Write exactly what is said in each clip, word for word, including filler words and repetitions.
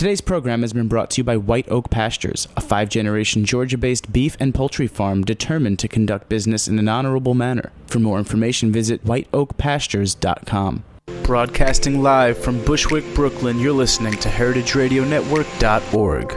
Today's program has been brought to you by White Oak Pastures, a five-generation Georgia-based beef and poultry farm determined to conduct business in an honorable manner. For more information, visit white oak pastures dot com. Broadcasting live from Bushwick, Brooklyn, you're listening to heritage radio network dot org.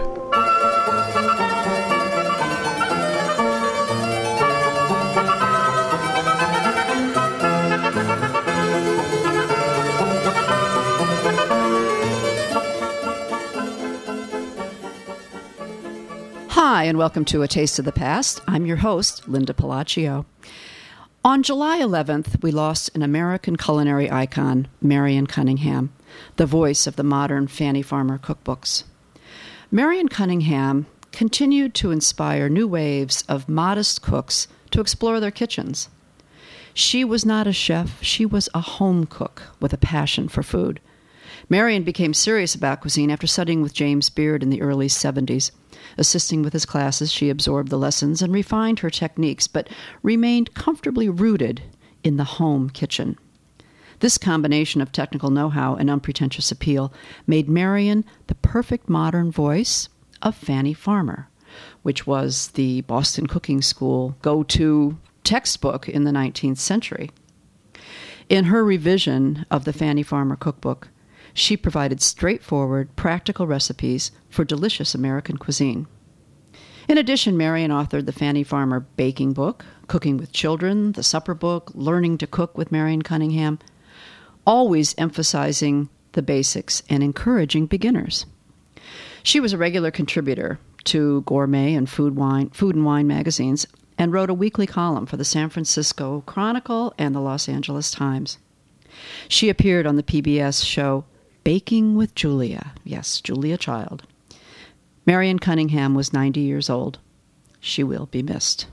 Hi, and welcome to A Taste of the Past. I'm your host, Linda Palacio. On July eleventh, we lost an American culinary icon, Marion Cunningham, the voice of the modern Fannie Farmer cookbooks. Marion Cunningham continued to inspire new waves of modest cooks to explore their kitchens. She was not a chef, she was a home cook with a passion for food. Marion became serious about cuisine after studying with James Beard in the early seventies. Assisting with his classes, she absorbed the lessons and refined her techniques, but remained comfortably rooted in the home kitchen. This combination of technical know-how and unpretentious appeal made Marion the perfect modern voice of Fannie Farmer, which was the Boston Cooking School go-to textbook in the nineteenth century. In her revision of the Fannie Farmer cookbook, she provided straightforward, practical recipes for delicious American cuisine. In addition, Marion authored the Fannie Farmer Baking Book, Cooking with Children, the Supper Book, Learning to Cook with Marion Cunningham, always emphasizing the basics and encouraging beginners. She was a regular contributor to gourmet and food wine, food and wine magazines and wrote a weekly column for the San Francisco Chronicle and the Los Angeles Times. She appeared on the P B S show Baking with Julia. Yes, Julia Child. Marion Cunningham was ninety years old. She will be missed.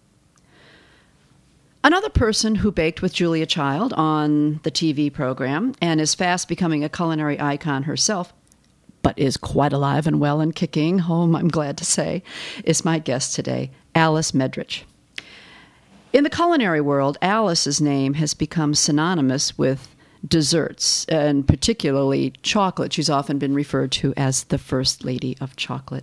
Another person who baked with Julia Child on the T V program and is fast becoming a culinary icon herself, but is quite alive and well and kicking, home, I'm glad to say, is my guest today, Alice Medrich. In the culinary world, Alice's name has become synonymous with desserts, and particularly chocolate. She's often been referred to as the First Lady of Chocolate.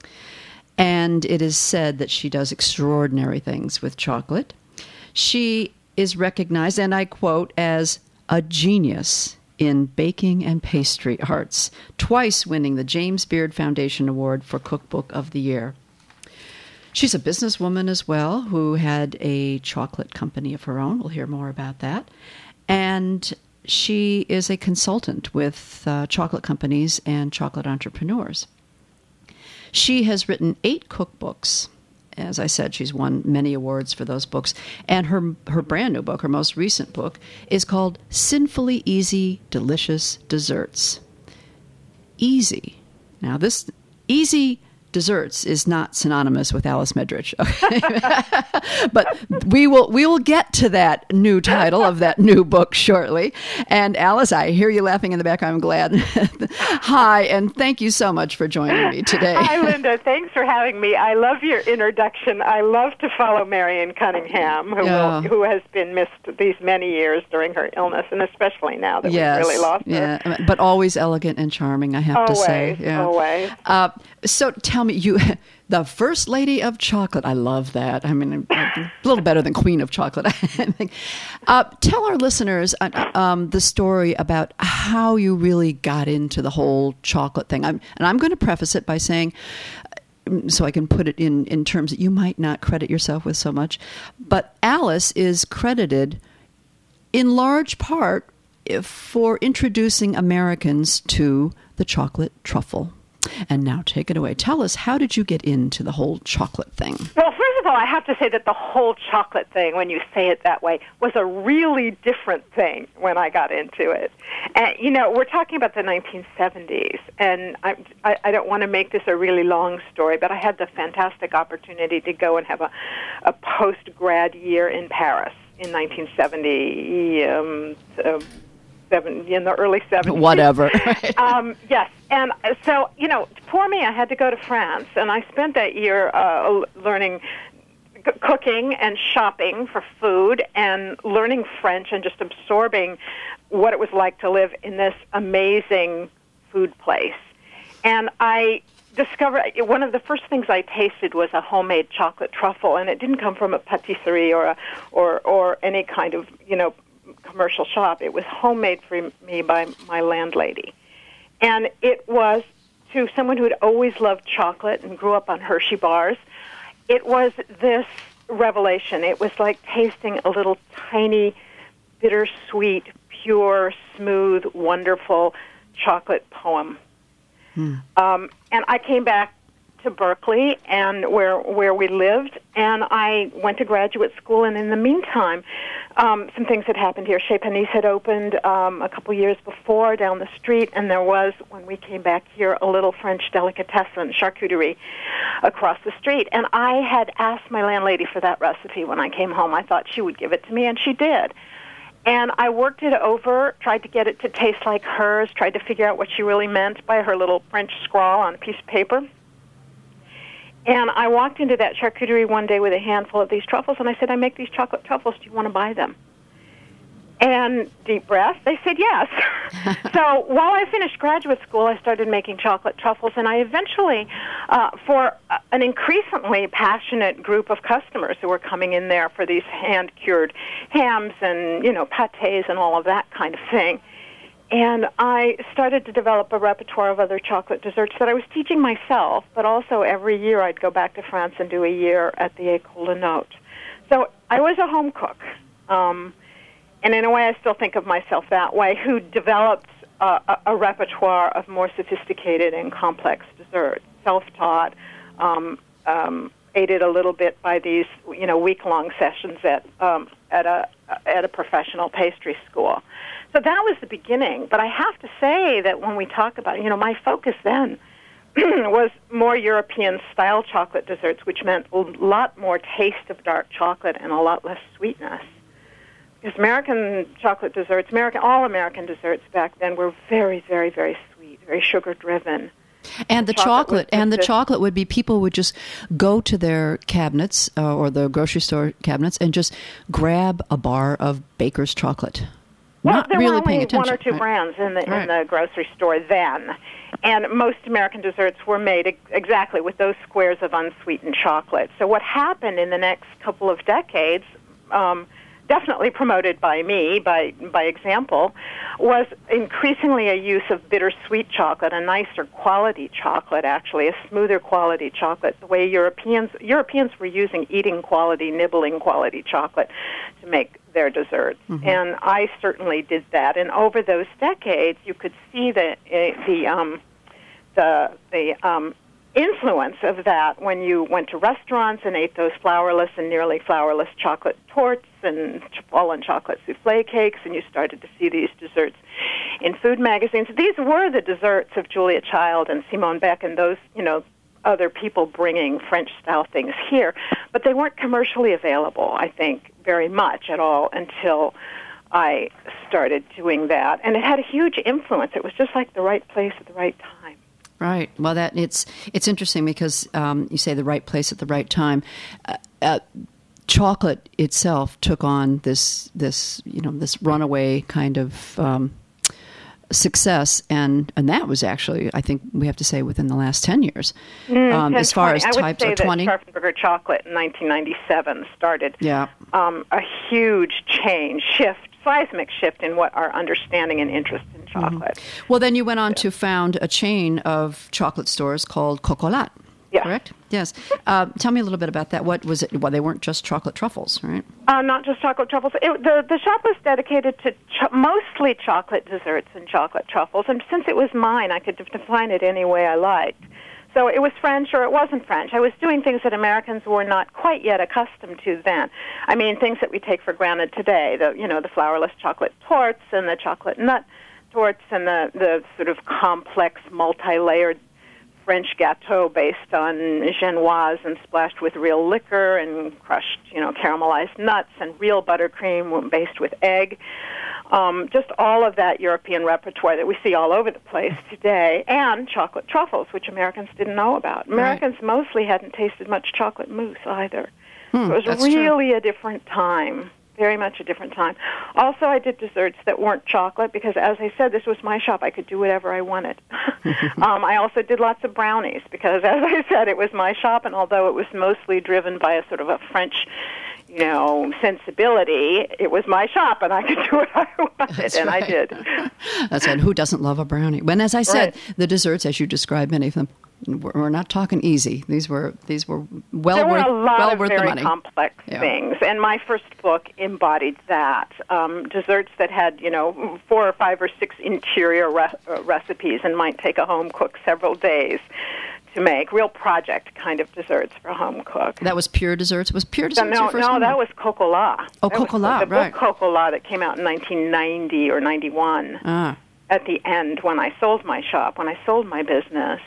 And it is said that she does extraordinary things with chocolate. She is recognized, and I quote, as a genius in baking and pastry arts, twice winning the James Beard Foundation Award for Cookbook of the Year. She's a businesswoman as well, who had a chocolate company of her own. We'll hear more about that. And she is a consultant with uh, chocolate companies and chocolate entrepreneurs. She has written eight cookbooks. As I said, she's won many awards for those books. And her her brand new book, her most recent book, is called Sinfully Easy, Delicious Desserts. Easy. Now, this easy desserts is not synonymous with Alice Medrich. Okay? But we will we will get to that new title of that new book shortly. And Alice, I hear you laughing in the back. I'm glad. Hi, and thank you so much for joining me today. Hi, Linda. Thanks for having me. I love your introduction. I love to follow Marion Cunningham, who yeah. will, who has been missed these many years during her illness, and especially now that yes. we've really lost yeah. her. But always elegant and charming, I have always, to say. Yeah. Always. Uh, so tell me, you, the First Lady of Chocolate. I love that. I mean, a little better than Queen of Chocolate, I think. Uh, tell our listeners uh, um, the story about how you really got into the whole chocolate thing. I'm, and I'm going to preface it by saying, so I can put it in, in terms that you might not credit yourself with so much, but Alice is credited in large part for introducing Americans to the chocolate truffle. And now take it away. Tell us, how did you get into the whole chocolate thing? Well, first of all, I have to say that the whole chocolate thing, when you say it that way, was a really different thing when I got into it. And, you know, we're talking about the nineteen seventies, and I, I, I don't want to make this a really long story, but I had the fantastic opportunity to go and have a, a post-grad year in Paris in nineteen seventy, um, uh, Seven, in the early seventies. Whatever. um, yes. And so, you know, for me, I had to go to France, and I spent that year uh, learning c- cooking and shopping for food and learning French and just absorbing what it was like to live in this amazing food place. and I discovered one of the first things I tasted was a homemade chocolate truffle, and it didn't come from a patisserie or a, or or any kind of, you know, commercial shop. It was homemade for me by my landlady, and it was, to someone who had always loved chocolate and grew up on Hershey bars, it was this revelation. It was like tasting a little tiny, bittersweet, pure, smooth, wonderful chocolate poem. Hmm. Um, and I came back to Berkeley, and where where we lived, and I went to graduate school. And in the meantime, um, some things had happened here. Chez Panisse had opened um, a couple years before down the street, and there was, when we came back here, a little French delicatessen, charcuterie, across the street. And I had asked my landlady for that recipe when I came home. I thought she would give it to me, and she did. And I worked it over, tried to get it to taste like hers, tried to figure out what she really meant by her little French scrawl on a piece of paper. And I walked into that charcuterie one day with a handful of these truffles, and I said, I make these chocolate truffles. Do you want to buy them? And deep breath, they said yes. So while I finished graduate school, I started making chocolate truffles, and I eventually, uh, for an increasingly passionate group of customers who were coming in there for these hand-cured hams and, you know, pâtés and all of that kind of thing, and I started to develop a repertoire of other chocolate desserts that I was teaching myself, but also every year I'd go back to France and do a year at the École de Note. So I was a home cook. Um, and in a way, I still think of myself that way, who developed uh, a, a repertoire of more sophisticated and complex desserts, self-taught, um, um, aided a little bit by these, you know, week-long sessions at um, at a at a professional pastry school. So that was the beginning. But I have to say that when we talk about, you know, my focus then was more European-style chocolate desserts, which meant a lot more taste of dark chocolate and a lot less sweetness. Because American chocolate desserts, American all American desserts back then were very, very, very sweet, very sugar-driven. And the chocolate, chocolate and the chocolate would be, people would just go to their cabinets uh, or the grocery store cabinets and just grab a bar of Baker's chocolate. Well, Not there really were only paying attention. one or two right. brands in the right. in the grocery store then, and most American desserts were made ex- exactly with those squares of unsweetened chocolate. So what happened in the next couple of decades, um, definitely promoted by me, by by example, was increasingly a use of bittersweet chocolate, a nicer quality chocolate, actually, a smoother quality chocolate, the way Europeans Europeans were using eating quality, nibbling quality chocolate to make their desserts. Mm-hmm. And I certainly did that. And over those decades, you could see the uh, the um, the the um, influence of that when you went to restaurants and ate those flourless and nearly flourless chocolate torts and fallen chocolate souffle cakes, and you started to see these desserts in food magazines. These were the desserts of Julia Child and Simone Beck and those, you know, other people bringing French-style things here, but they weren't commercially available, I think, very much at all until I started doing that. And it had a huge influence. It was just like the right place at the right time. Right. Well, that it's it's interesting because um, you say the right place at the right time. Uh, uh, chocolate itself took on this this you know this runaway kind of um, success, and and that was actually, I think we have to say, within the last ten years. Mm, um, ten, as far twenty. as types I would say or twenty. that Scharfenberger chocolate in nineteen ninety-seven started yeah. um, a huge change, shift, seismic shift in what our understanding and interest in chocolate. Mm-hmm. Well, then you went on to found a chain of chocolate stores called Cocolat. Yes. Correct? Yes. Uh, tell me a little bit about that. What was it? Well, they weren't just chocolate truffles, right? Uh, not just chocolate truffles. It, the, the shop was dedicated to cho- mostly chocolate desserts and chocolate truffles, and since it was mine, I could define it any way I liked. So it was French or it wasn't French. I was doing things that Americans were not quite yet accustomed to then. I mean, things that we take for granted today, the, you know, the flourless chocolate torts and the chocolate nut torts and the, the sort of complex, multi-layered French gâteau based on genoise and splashed with real liquor and crushed, you know, caramelized nuts and real buttercream based with egg. Um, just all of that European repertoire that we see all over the place today, and chocolate truffles, which Americans didn't know about. Americans right. mostly hadn't tasted much chocolate mousse either. Hmm, so it was really true. a different time. very much a different time. Also, I did desserts that weren't chocolate because, as I said, this was my shop. I could do whatever I wanted. um, I also did lots of brownies because, as I said, it was my shop, and although it was mostly driven by a sort of a French, you know, sensibility, it was my shop, and I could do what I wanted, That's and right. I did. That's right. Who doesn't love a brownie? When, as I said, Right. the desserts, as you described, many of them, we're we're not talking easy. These were these were well there worth were a lot well of worth the very money. complex Yeah. things, and my first book embodied that. Um, desserts that had, you know, four or five or six interior re- uh, recipes and might take a home cook several days to make. Real project kind of desserts for a home cook. That was Pure Desserts. Was Pure So Desserts no, your first no, one? that was Cocola. Oh, That was Cocola, the right. book Cocola that came out in nineteen ninety or ninety-one. Ah. At the end, when I sold my shop, when I sold my business,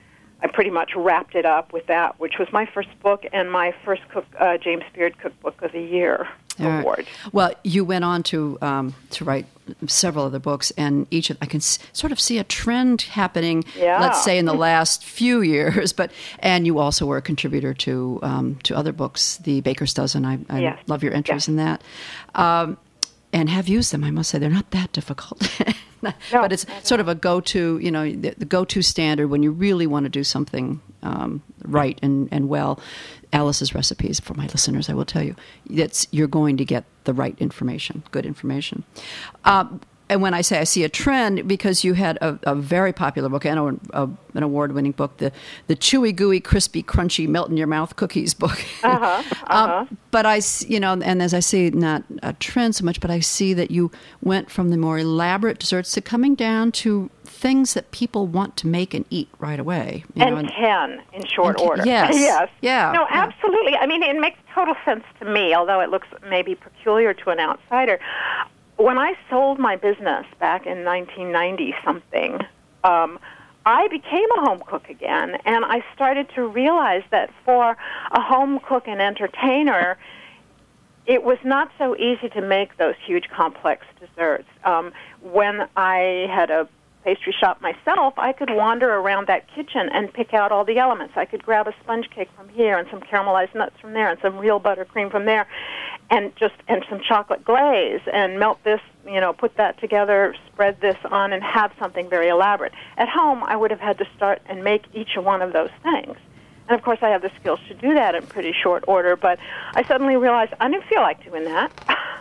I pretty much wrapped it up with that, which was my first book and my first cook, uh, James Beard Cookbook of the Year All right. award. Well, you went on to um, to write several other books, and each of I can s- sort of see a trend happening. Yeah. Let's say in the last few years, but and you also were a contributor to um, to other books, The Baker's Dozen. I, I Yes. love your entries Yes. in that, um, and have used them. I must say they're not that difficult. No, but it's sort of a go-to, you know, the, the go-to standard when you really want to do something um, right and, and well. Alice's recipes, for my listeners, I will tell you, that's you're going to get the right information, good information. Um, and when I say I see a trend, because you had a, a very popular book and a, a, an award-winning book, the the chewy, gooey, crispy, crunchy, melt in your mouth cookies book. Uh-huh, uh-huh. um, but I, s- you know, and as I see, not a trend so much, but I see that you went from the more elaborate desserts to coming down to things that people want to make and eat right away. You and know, and- can in short and can- order. yes. yes. Yeah. No, Yeah. absolutely. I mean, it makes total sense to me, although it looks maybe peculiar to an outsider. When I sold my business back in nineteen ninety something, um, I became a home cook again, and I started to realize that for a home cook and entertainer, it was not so easy to make those huge, complex desserts. Um, when I had a pastry shop myself, I could wander around that kitchen and pick out all the elements. I could grab a sponge cake from here and some caramelized nuts from there and some real buttercream from there and just and some chocolate glaze and melt this, you know, put that together, spread this on and have something very elaborate. At home, I would have had to start and make each one of those things. And, of course, I have the skills to do that in pretty short order, but I suddenly realized I didn't feel like doing that.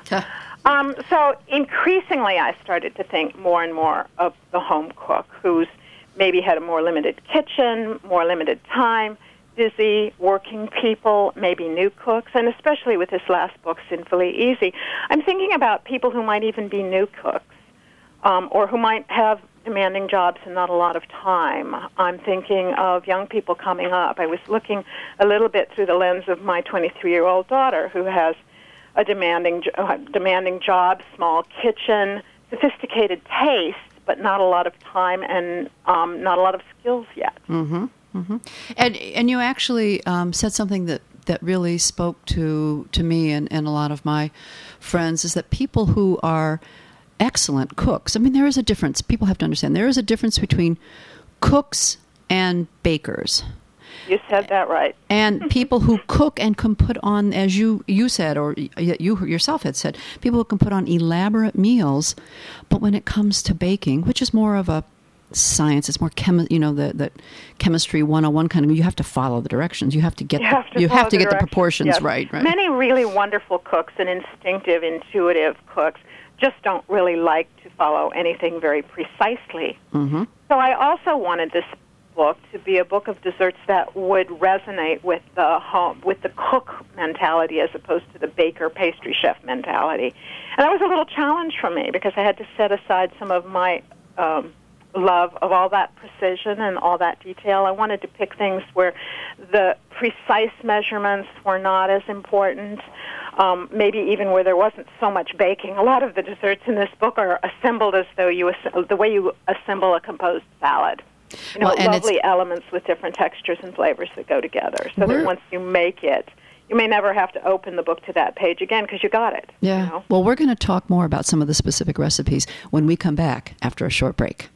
Um, so increasingly, I started to think more and more of the home cook who's maybe had a more limited kitchen, more limited time, busy, working people, maybe new cooks, and especially with this last book, Sinfully Easy. I'm thinking about people who might even be new cooks um, or who might have demanding jobs and not a lot of time. I'm thinking of young people coming up. I was looking a little bit through the lens of my twenty-three-year-old daughter who has a demanding uh, demanding job, small kitchen, sophisticated taste, but not a lot of time and um, not a lot of skills yet. Mm-hmm, mm-hmm. And and you actually um, said something that, that really spoke to to me and, and a lot of my friends, is that people who are excellent cooks, I mean, there is a difference. People have to understand there is a difference between cooks and bakers. You said that right. And people who cook and can put on, as you, you said, or you yourself had said, people who can put on elaborate meals, but when it comes to baking, which is more of a science, it's more chemi- you know, the, the chemistry one oh one kind of, you have to follow the directions. You have to get You have to, the, you follow have to the get the directions, proportions yes. right, right. Many really wonderful cooks and instinctive, intuitive cooks just don't really like to follow anything very precisely. Mm-hmm. So I also wanted this book to be a book of desserts that would resonate with the home, with the cook mentality as opposed to the baker pastry chef mentality. And that was a little challenge for me because I had to set aside some of my um, love of all that precision and all that detail. I wanted to pick things where the precise measurements were not as important, um, maybe even where there wasn't so much baking. A lot of the desserts in this book are assembled as though you ass- the way you assemble a composed salad. You know, Well, and lovely it's- elements with different textures and flavors that go together, so We're- that once you make it, you may never have to open the book to that page again because you got it. Yeah. You know? Well, we're going to talk more about some of the specific recipes when we come back after a short break.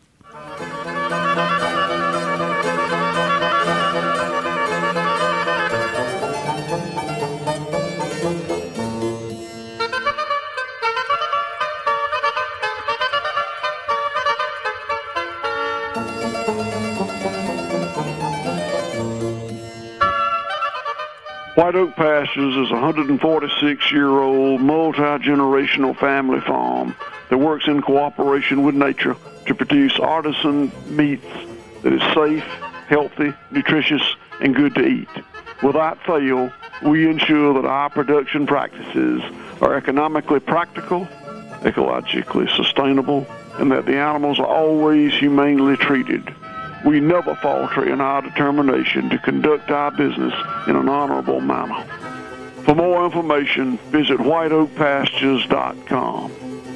White Oak Pastures is a one hundred forty-six-year-old multi-generational family farm that works in cooperation with nature to produce artisan meats that is safe, healthy, nutritious, and good to eat. Without fail, we ensure that our production practices are economically practical, ecologically sustainable, and that the animals are always humanely treated. We never falter in our determination to conduct our business in an honorable manner. For more information, visit white oak pastures dot com.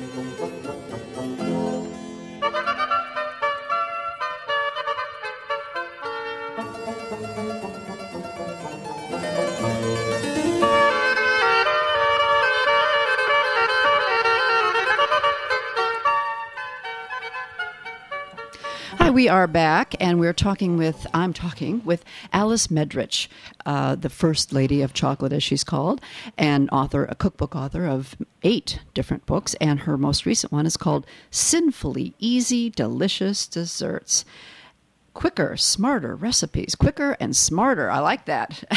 We are back, and we're talking with, I'm talking with Alice Medrich, uh, the First Lady of Chocolate, as she's called, and author, a cookbook author of eight different books, and her most recent one is called Sinfully Easy, Delicious Desserts. Quicker, smarter recipes. Quicker and smarter. I like that.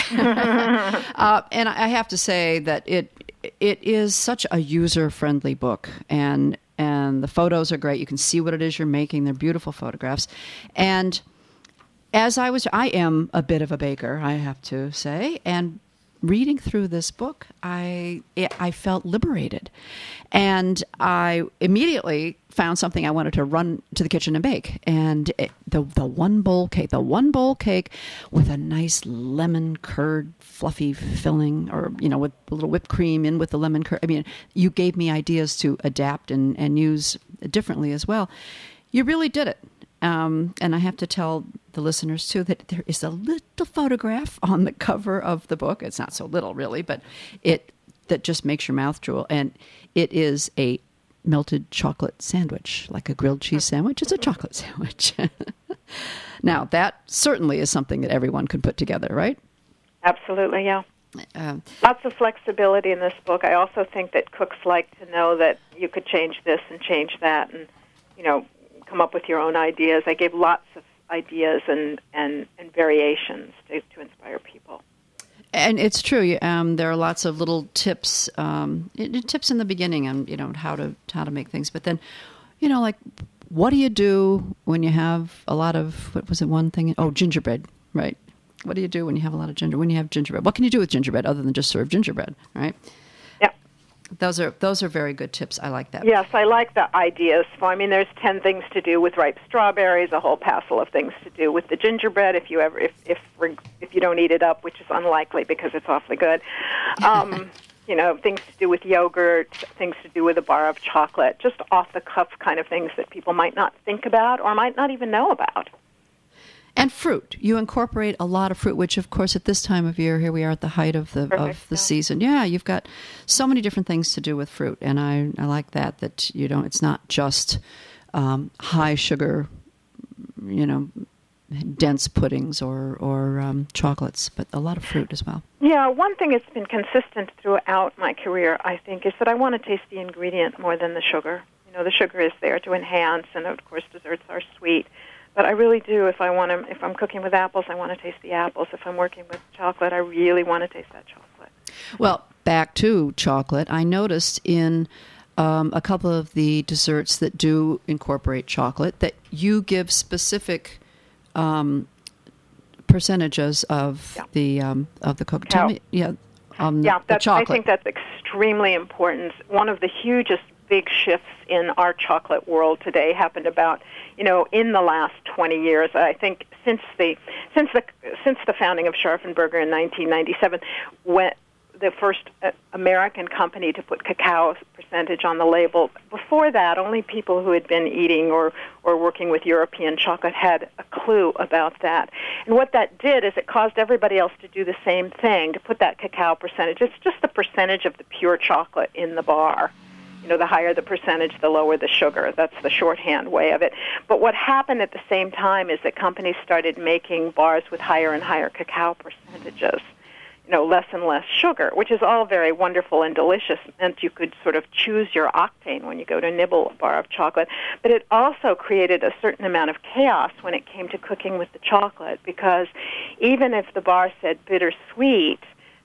uh, and I have to say that it it is such a user-friendly book, and And the photos are great. You can see what it is you're making. They're beautiful photographs. And as I was, I am a bit of a baker, I have to say. And reading through this book, I I felt liberated. And I immediately found something I wanted to run to the kitchen and bake. And it, the the one bowl cake, the one bowl cake with a nice lemon curd fluffy filling, or, you know, with a little whipped cream in with the lemon curd. I mean, you gave me ideas to adapt and, and use differently as well. You really did it. Um, and I have to tell the listeners, too, that there is a little photograph on the cover of the book. It's not so little, really, but it that just makes your mouth drool. And it is a melted chocolate sandwich, like a grilled cheese sandwich. It's a chocolate sandwich. Now, that certainly is something that everyone could put together, right? Absolutely, yeah. Uh, Lots of flexibility in this book. I also think that cooks like to know that you could change this and change that and, you know, come up with your own ideas. I gave lots of ideas and, and, and variations to, to inspire people. And it's true. Um, there are lots of little tips, um, tips in the beginning on, you know, how to how to make things. But then, you know, like, what do you do when you have a lot of, what was it, one thing? Oh, gingerbread, right? What do you do when you have a lot of ginger? When you have gingerbread, what can you do with gingerbread other than just serve gingerbread, right? Yeah. Those are those are very good tips. I like that. Yes, I like the ideas. I mean, there's ten things to do with ripe strawberries, a whole passel of things to do with the gingerbread. If you ever, if if if you don't eat it up, which is unlikely because it's awfully good. Um, you know, things to do with yogurt, things to do with a bar of chocolate, just off the cuff kind of things that people might not think about or might not even know about. And fruit. You incorporate a lot of fruit, which, of course, at this time of year, here we are at the height of the Perfect, of the yeah. season. Yeah, you've got so many different things to do with fruit, and I, I like that. That you don't. It's not just um, high sugar, you know, dense puddings or or um, chocolates, but a lot of fruit as well. Yeah, one thing that's been consistent throughout my career, I think, is that I want to taste the ingredient more than the sugar. You know, the sugar is there to enhance, and of course, desserts are sweet. But I really do, if I want to, if I'm cooking with apples, I want to taste the apples. If I'm working with chocolate, I really want to taste that chocolate. Well, back to chocolate, I noticed in um, a couple of the desserts that do incorporate chocolate that you give specific um, percentages of Yeah. the um, of the cocoa. Tell me, yeah, um, yeah, the that's, I chocolate. think that's extremely important. One of the hugest big shifts in our chocolate world today happened about, you know, in the last twenty years. I think since the since the since the founding of Scharfenberger in nineteen ninety-seven, when the first uh, American company to put cacao percentage on the label. Before that, only people who had been eating or or working with European chocolate had a clue about that. And what that did is it caused everybody else to do the same thing, to put that cacao percentage. It's just the percentage of the pure chocolate in the bar. You know, the higher the percentage, the lower the sugar. That's the shorthand way of it. But what happened at the same time is that companies started making bars with higher and higher cacao percentages, you know, less and less sugar, which is all very wonderful and delicious. It meant you could sort of choose your octane when you go to nibble a bar of chocolate. But it also created a certain amount of chaos when it came to cooking with the chocolate, because even if the bar said bittersweet,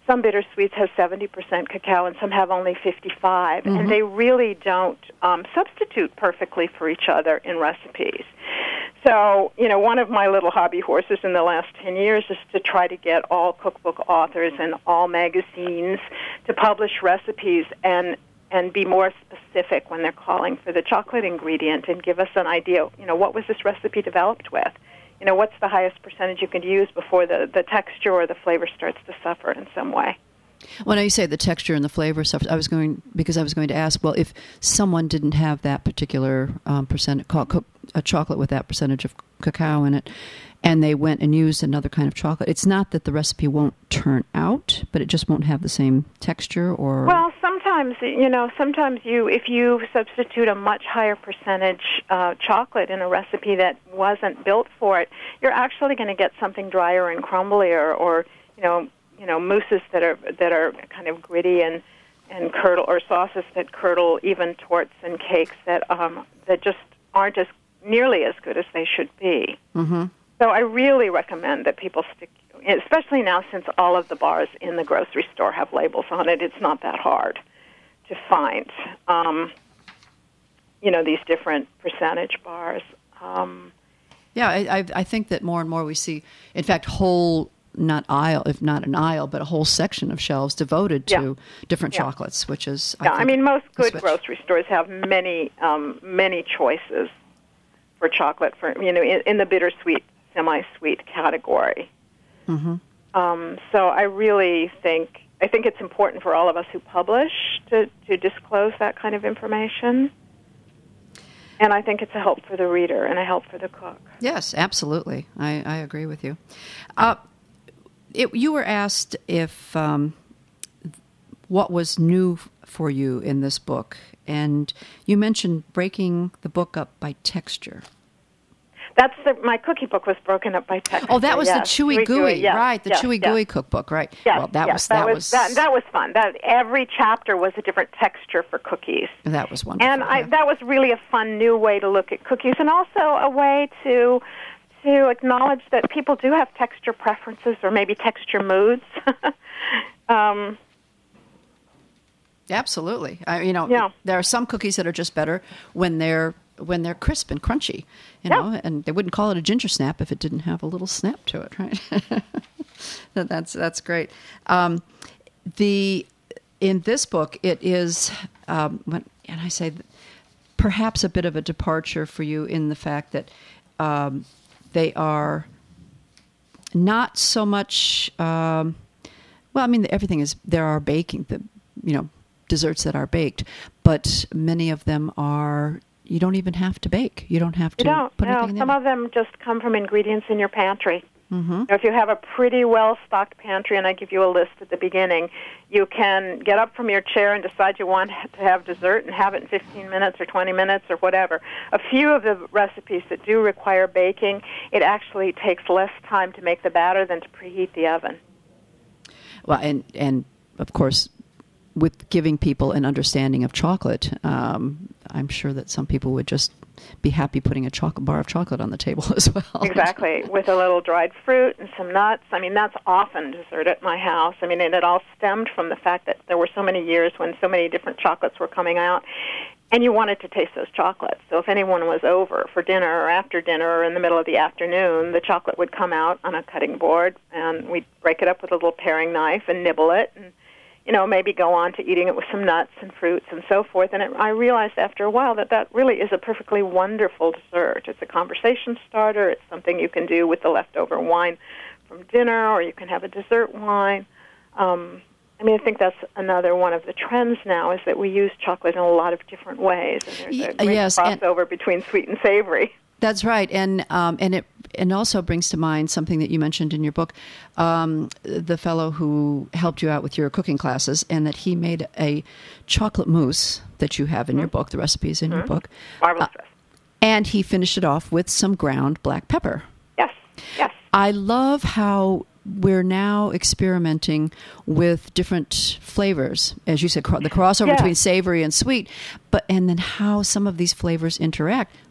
some bittersweets have seventy percent cacao and some have only fifty-five, mm-hmm. and they really don't um, substitute perfectly for each other in recipes. So, you know, one of my little hobby horses in the last ten years is to try to get all cookbook authors and all magazines to publish recipes and and be more specific when they're calling for the chocolate ingredient and give us an idea, you know, what was this recipe developed with? You know, what's the highest percentage you can use before the, the texture or the flavor starts to suffer in some way? When you say the texture and the flavor suffer, I was going, because I was going to ask, well, if someone didn't have that particular um, percent, a chocolate with that percentage of cacao in it, and they went and used another kind of chocolate, it's not that the recipe won't turn out, but it just won't have the same texture or... Well, sometimes, you know, sometimes you, if you substitute a much higher percentage uh, chocolate in a recipe that wasn't built for it, you're actually going to get something drier and crumblier, or, you know, you know, mousses that are that are kind of gritty and, and curdle, or sauces that curdle, even torts and cakes that um, that just aren't as nearly as good as they should be. Mm-hmm. So I really recommend that people stick, especially now since all of the bars in the grocery store have labels on it. It's not that hard to find, um, you know, these different percentage bars. Um, yeah, I, I, I think that more and more we see, in fact, whole, not aisle, if not an aisle, but a whole section of shelves devoted to yeah. different yeah. chocolates, which is, I yeah, think, I mean, most good switch. grocery stores have many, um, many choices for chocolate, for, you know, in, in the bittersweet, semi-sweet category. Mm-hmm. Um, so I really think I think it's important for all of us who publish to, to disclose that kind of information. And I think it's a help for the reader and a help for the cook. Yes, absolutely. I, I agree with you. Uh, it, you were asked if um, what was new for you in this book, and you mentioned breaking the book up by texture. That's the, my cookie book was broken up by texture. Oh, that was yes. the Chewy Gooey, yes, right? The yes, Chewy yes. Gooey cookbook, right? Yes, well, that yes, was that, that was, was that, that was fun. That every chapter was a different texture for cookies. That was wonderful. And I, yeah. that was really a fun new way to look at cookies, and also a way to to acknowledge that people do have texture preferences or maybe texture moods. um, Absolutely. I, you know, yeah. there are some cookies that are just better when they're when they're crisp and crunchy, you know, yeah. and they wouldn't call it a ginger snap if it didn't have a little snap to it, right? that's that's great. Um, the in this book, it is, um, when, and I say perhaps a bit of a departure for you in the fact that um, they are not so much. Um, well, I mean, everything is there are baking, the you know. desserts that are baked, but many of them are, you don't even have to bake. You don't have to you don't, put no, anything in some there. of them just come from ingredients in your pantry. Mm-hmm. You know, if you have a pretty well-stocked pantry, and I give you a list at the beginning, you can get up from your chair and decide you want to have dessert and have it in fifteen minutes or twenty minutes or whatever. A few of the recipes that do require baking, it actually takes less time to make the batter than to preheat the oven. Well, and, and of course, with giving people an understanding of chocolate, um, I'm sure that some people would just be happy putting a chocolate bar of chocolate on the table as well. Exactly, with a little dried fruit and some nuts. I mean, that's often dessert at my house. I mean, and it all stemmed from the fact that there were so many years when so many different chocolates were coming out, and you wanted to taste those chocolates. So if anyone was over for dinner or after dinner or in the middle of the afternoon, the chocolate would come out on a cutting board, and we'd break it up with a little paring knife and nibble it, and you know, maybe go on to eating it with some nuts and fruits and so forth. And it, I realized after a while that that really is a perfectly wonderful dessert. It's a conversation starter. It's something you can do with the leftover wine from dinner, or you can have a dessert wine. Um, I mean, I think that's another one of the trends now, is that we use chocolate in a lot of different ways. And there's a great yes, crossover between sweet and savory. That's right, and um, and it and also brings to mind something that you mentioned in your book, um, the fellow who helped you out with your cooking classes, and that he made a chocolate mousse that you have in mm-hmm. your book. The recipe's in mm-hmm. your book. Marvelous uh, and he finished it off with some ground black pepper. Yes, yes. I love how we're now experimenting with different flavors, as you said, the crossover yeah. between savory and sweet, but and then how some of these flavors interact.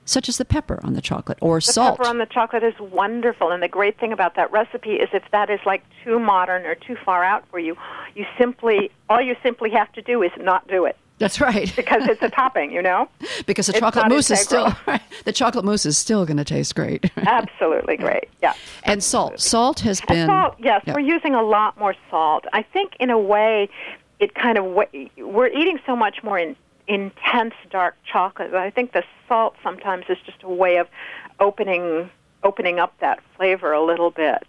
such as the pepper on the chocolate or the salt. The pepper on the chocolate is wonderful, and the great thing about that recipe is if that is like too modern or too far out for you, you simply all you simply have to do is not do it. That's right. Because it's a topping, you know? Because the it's chocolate mousse integral. is still the chocolate mousse is still going to taste great. Absolutely great. Yeah. And salt. Salt has been and salt, yes, yeah. we're using a lot more salt. I think in a way it kind of we're eating so much more in, intense dark chocolate. I think the salt sometimes is just a way of opening opening up that flavor a little bit.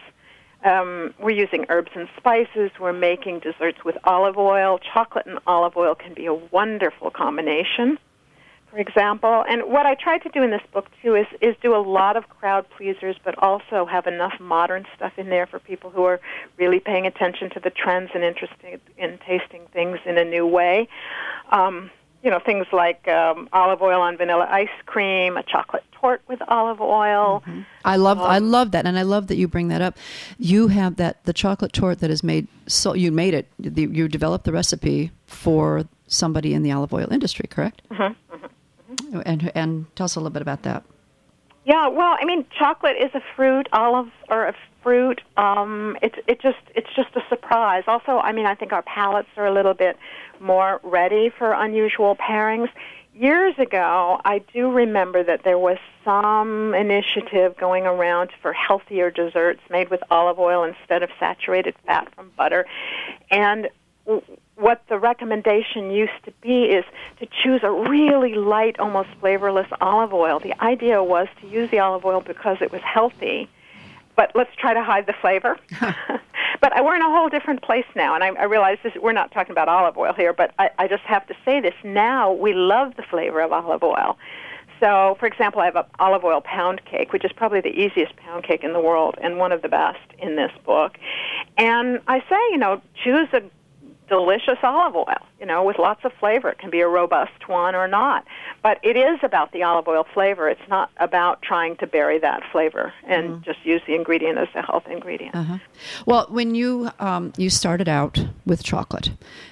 Um, we're using herbs and spices. We're making desserts with olive oil. Chocolate and olive oil can be a wonderful combination, for example. And what I tried to do in this book, too, is, is do a lot of crowd pleasers, but also have enough modern stuff in there for people who are really paying attention to the trends and interested in tasting things in a new way. Um, you know, things like um, olive oil on vanilla ice cream, a chocolate tort with olive oil. Mm-hmm. I love, um, I love that, and I love that you bring that up. You have that the chocolate tort that is made. So you made it. The, you developed the recipe for somebody in the olive oil industry, correct? Mm-hmm, mm-hmm. And and tell us a little bit about that. Yeah, well, I mean, chocolate is a fruit. Olives are a fruit. Um, it's it just it's just a surprise. Also, I mean, I think our palates are a little bit more ready for unusual pairings. Years ago, I do remember that there was some initiative going around for healthier desserts made with olive oil instead of saturated fat from butter. And w- what the recommendation used to be is to choose a really light, almost flavorless olive oil. The idea was to use the olive oil because it was healthy, but let's try to hide the flavor. But we're in a whole different place now, and I, I realize this, we're not talking about olive oil here, but I, I just have to say this. Now we love the flavor of olive oil. So, for example, I have an olive oil pound cake, which is probably the easiest pound cake in the world and one of the best in this book. And I say, you know, choose a delicious olive oil, you know, with lots of flavor. It can be a robust one or not. But it is about the olive oil flavor. It's not about trying to bury that flavor and mm. just use the ingredient as a health ingredient. Uh-huh. Well, when you um, you started out with chocolate,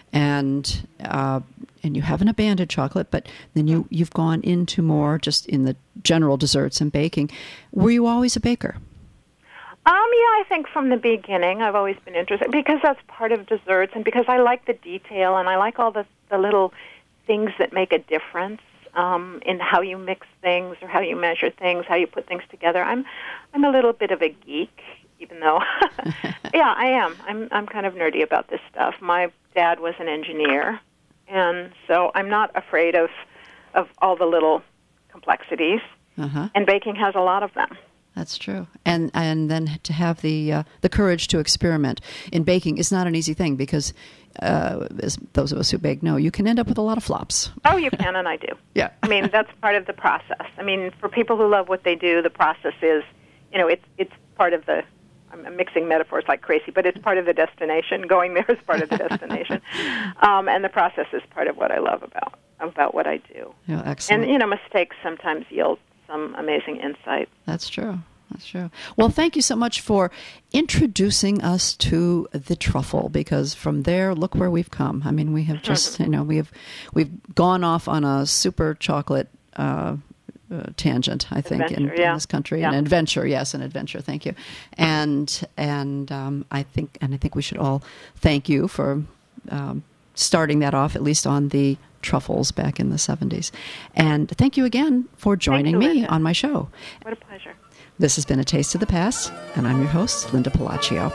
and uh, and you haven't abandoned chocolate, but then you, you've gone into more just in the general desserts and baking. Were you always a baker? Um, yeah, I think from the beginning I've always been interested because that's part of desserts and because I like the detail and I like all the, the little things that make a difference um, in how you mix things or how you measure things, how you put things together. I'm I'm a little bit of a geek, even though, yeah, I am. I'm I'm kind of nerdy about this stuff. My dad was an engineer, and so I'm not afraid of of all the little complexities, uh-huh. and baking has a lot of them. That's true, and and then to have the uh, the courage to experiment in baking is not an easy thing because, uh, as those of us who bake know, you can end up with a lot of flops. Oh, you can, and I do. Yeah, I mean that's part of the process. I mean, for people who love what they do, the process is, you know, it's it's part of the. I'm mixing metaphors like crazy, but it's part of the destination. Going there is part of the destination, um, and the process is part of what I love about about what I do. Yeah, excellent. And you know, mistakes sometimes yield some amazing insight. That's true. That's true. Well, thank you so much for introducing us to the truffle, because from there, look where we've come. I mean, we have just, you know, we have we've gone off on a super chocolate uh, uh, tangent, I think, adventure, in, yeah. in this country. Yeah. An adventure, yes, an adventure. Thank you. And and um, I think and I think we should all thank you for um, starting that off, at least on the truffles back in the seventies. And thank you again for joining you, me Linda. on my show. What a pleasure. This has been A Taste of the Past, and I'm your host, Linda Palacio.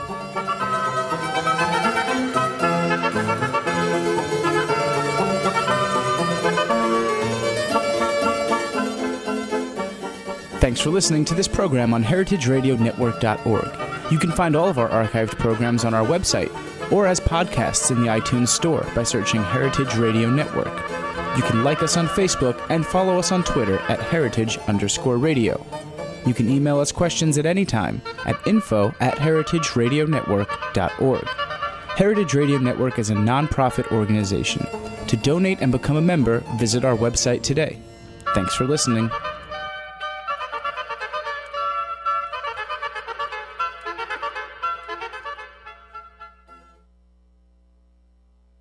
Thanks for listening to this program on heritage radio network dot org. You can find all of our archived programs on our website or as podcasts in the iTunes Store by searching Heritage Radio Network. You can like us on Facebook and follow us on Twitter at heritage underscore radio. You can email us questions at any time at info at heritage radio network dot org. Heritage Radio Network is a nonprofit organization. To donate and become a member, visit our website today. Thanks for listening.